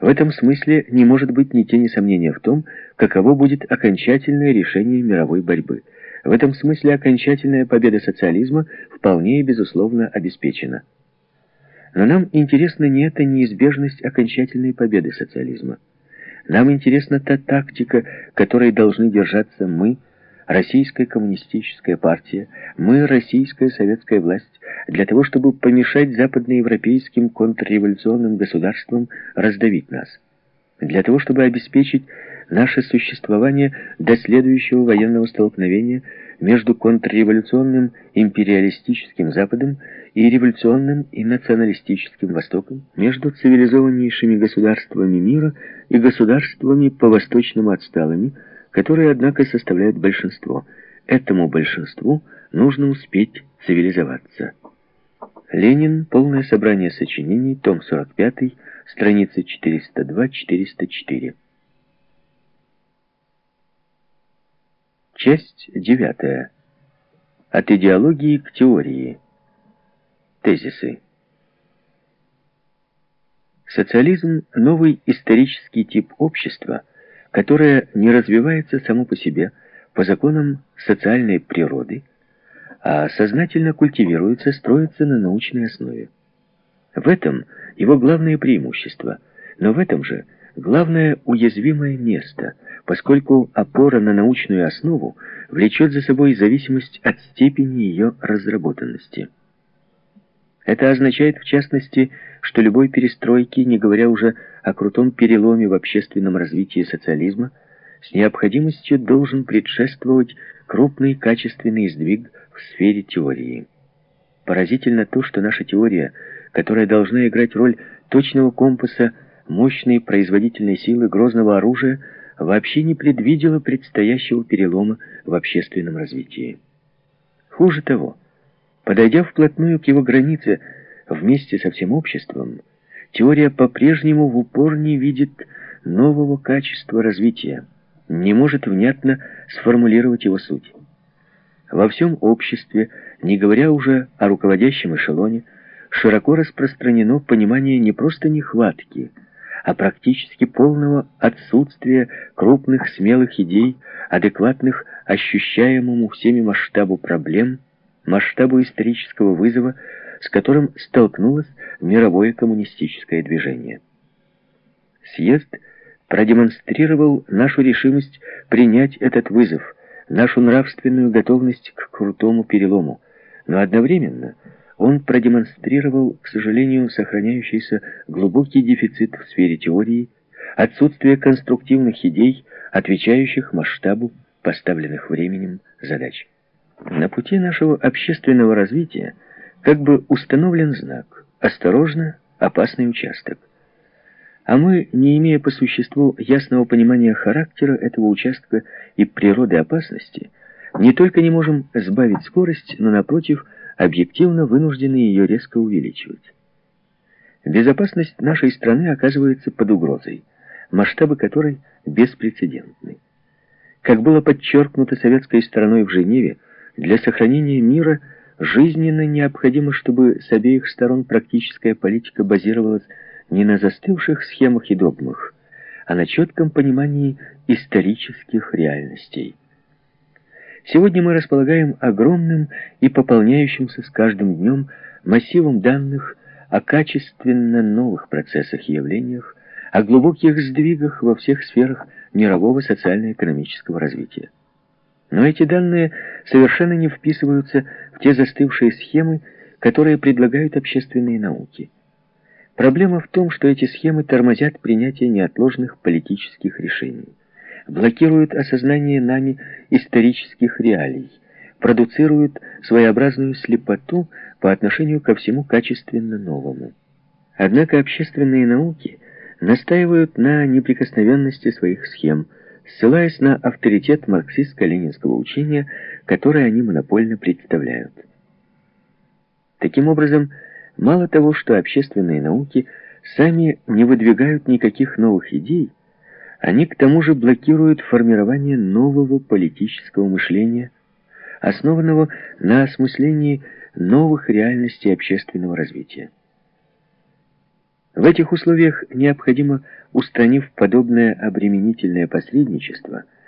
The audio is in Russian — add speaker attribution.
Speaker 1: этом смысле не может быть ни тени сомнения в том, каково будет окончательное решение мировой борьбы. В этом смысле окончательная победа социализма вполне и безусловно обеспечена. Но нам интересна не эта неизбежность окончательной победы социализма. Нам интересна та тактика, которой должны держаться мы, Российская коммунистическая партия, мы, Российская советская власть, для того, чтобы помешать западноевропейским контрреволюционным государствам раздавить нас, для того, чтобы обеспечить наше существование до следующего военного столкновения между контрреволюционным империалистическим Западом и революционным и националистическим Востоком, между цивилизованнейшими государствами мира и государствами по-восточному отсталыми, которые, однако, составляют большинство. Этому большинству нужно успеть цивилизоваться. Ленин. Полное собрание сочинений. Том 45. Страницы 402-404. Часть 9. От идеологии к теории. Тезисы. Социализм – новый исторический тип общества, которое не развивается само по себе по законам социальной природы, а сознательно культивируется, строится на научной основе. В этом его главное преимущество, но в этом же главное уязвимое место, поскольку опора на научную основу влечет за собой зависимость от степени ее разработанности. Это означает, в частности, что любой перестройки, не говоря уже о крутом переломе в общественном развитии социализма, с необходимостью должен предшествовать крупный качественный сдвиг в сфере теории. Поразительно то, что наша теория, которая должна играть роль точного компаса, мощной производительной силы, грозного оружия, вообще не предвидела предстоящего перелома в общественном развитии. Хуже того, подойдя вплотную к его границе вместе со всем обществом, теория по-прежнему в упор не видит нового качества развития, не может внятно сформулировать его суть. Во всем обществе, не говоря уже о руководящем эшелоне, широко распространено понимание не просто нехватки, а практически полного отсутствия крупных смелых идей, адекватных ощущаемому всеми масштабу проблем, масштабу исторического вызова, с которым столкнулось мировое коммунистическое движение. Съезд продемонстрировал нашу решимость принять этот вызов, нашу нравственную готовность к крутому перелому, но одновременно он продемонстрировал, к сожалению, сохраняющийся глубокий дефицит в сфере теории, отсутствие конструктивных идей, отвечающих масштабу поставленных временем задач. На пути нашего общественного развития как бы установлен знак «Осторожно, опасный участок». А мы, не имея по существу ясного понимания характера этого участка и природы опасности, не только не можем сбавить скорость, но, напротив, объективно вынуждены ее резко увеличивать. Безопасность нашей страны оказывается под угрозой, масштабы которой беспрецедентны. Как было подчеркнуто советской стороной в Женеве, для сохранения мира жизненно необходимо, чтобы с обеих сторон практическая политика базировалась не на застывших схемах и догмах, а на четком понимании исторических реальностей. Сегодня мы располагаем огромным и пополняющимся с каждым днем массивом данных о качественно новых процессах и явлениях, о глубоких сдвигах во всех сферах мирового социально-экономического развития. Но эти данные совершенно не вписываются в те застывшие схемы, которые предлагают общественные науки. Проблема в том, что эти схемы тормозят принятие неотложных политических решений, блокируют осознание нами исторических реалий, продуцируют своеобразную слепоту по отношению ко всему качественно новому. Однако общественные науки настаивают на неприкосновенности своих схем, ссылаясь на авторитет марксистско-ленинского учения, которое они монопольно представляют. Таким образом, мало того, что общественные науки сами не выдвигают никаких новых идей, они к тому же блокируют формирование нового политического мышления, основанного на осмыслении новых реальностей общественного развития. В этих условиях необходимо, устранив подобное обременительное посредничество,